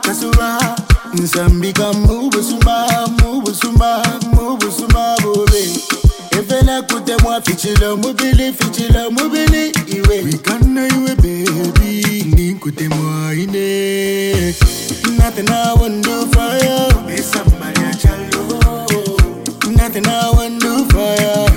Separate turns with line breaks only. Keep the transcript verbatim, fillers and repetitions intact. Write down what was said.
kasura. Nsambika move sumba, move sumba, move sumba bobe. Efela kute mwa fichila mobile, fichila mobile iwe. We canna iwe baby, ni kute mwa ine. Nothing I won't do for you. Be somebody I tell you. Nothing I won't do for you.